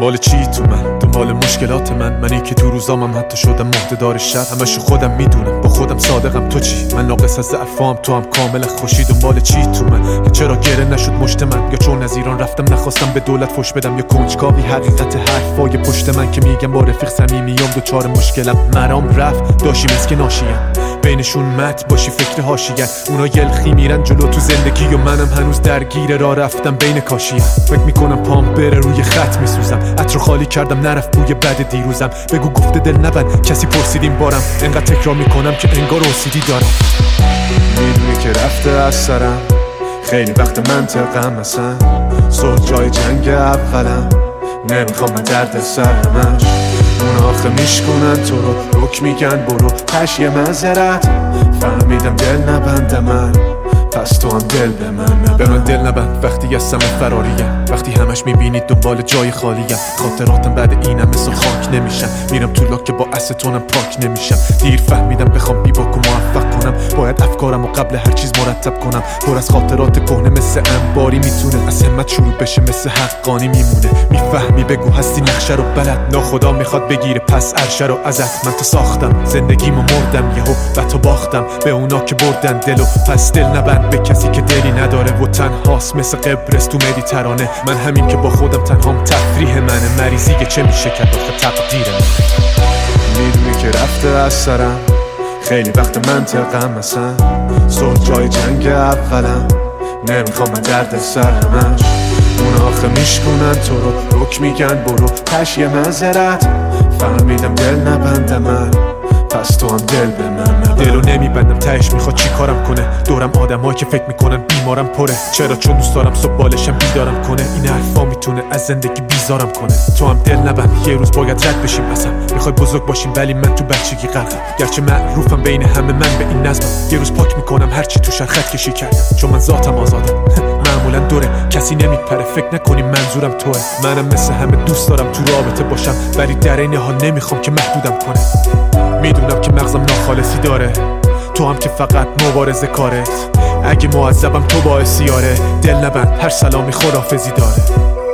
دنبال چی تو من؟ دنبال مشکلات منی که تو روزامم حتی شدم مهده‌دار شر. همشو خودم میدونم، با خودم صادقم. تو چی؟ من ناقص از ضعفام، تو هم کامل خوشی. دنبال چی تو من؟ که چرا گره نشد مشت من؟ یا چون از ایران رفتم نخواستم به دولت فوش بدم؟ یا کنجکاوی حقیقت حرفای پشت من که میگم با رفیق صمیمیام دوچار مشکلم؟ مرام رفت داشی مسکه ناشیم، بینشون مت باشی فکر حاشیه‌ن. اونا یلخی میرن جلو تو زندگی و منم هنوز درگیر راه رفتم بین کاشیه. فکر میکنم پام بره روی خط میسوزم، عطر خالی کردم نرفت بوی بد دیروزم. بگو گفته دل نبند کسی پرسیدیم بارم، انقدر تکرار میکنم که انگار اوسیدی دارم. میدونی که رفته از سرم، خیلی وقت منطقم اصلا. صلح جای جنگ اولم، نمیخوام من درد سرمش. اونا آخه میشکنن تو رو، رک میگن برو تش یه معذرت. فهمیدم دل نبنده من، پس تو هم دل به من به من دل نبند وقتی از سمت فراریم، وقتی همش میبینید دنبال جای خالیم. خاطراتم بعد اینم مثل خاک نمیشن، میرم تو لاک که با استونم پاک نمیشم. دیر فهمیدم بخوام بیباک و موفق کنم، باید افکارم و قبل هر چیز مرتب کنم. پر از خاطرات کهنه مثل انباری میتونه از همت شروع بشه، مثل حقانی میمونه. میفهمی بگو هستی نقشه رو بلد، ناخدا میخواد بگیره پس عرشه رو ازت. من تو ساختم زندگیمو مردم یهو و تو باختم به اونا که بردن دلو. پس دل نبند به کسی که دلی نداره و تنهاست مثل قبرس تو مدیترانه. من همین که با خودم تنهام تفریح منه، مریضیه چه میشه کرد آخه تقدیر من. میدونی که رفته از سرم، خیلی وقت منطقم اصلا. صلح جای جنگ اولم، نمیخوام من درد سرمش. اونا آخه میشکنن تو رو، رک میگن برو تش یه معذرت. فهمیدم دل نبنده من، پس تو هم دل به من. دلو نمیبندم تهش میخواد چی کارم کنه؟ دورم آدمایی که فکر میکنن بیمارم پره. چرا؟ چون دوست دارم صبح بالشم بیدارم کنه. این حرفا میتونه از زندگی بیزارم کنه. تو هم دل نبند یه روز باید رد بشیم اصلا. میخوای بزرگ باشیم ولی من تو بچگی غرقم. گرچه معروفم بین همه من به این نظمم، یه روز پاک میکنم هرچی تو خط کشی کردم. چون من ذاتم آزادم معمولا دوره کسی نمیپره، فکر نکنی منظورم توه. منم مثل همه دوست دارم تو رابطه باشم، ولی در این حال نمیخوام که محدودم کنه. میدونم که مغزم ناخالصی داره، تو هم که فقط مبارزه کارت. اگه معذبم تو باعثی آره، دل نبند هر سلامی خداحافظی داره.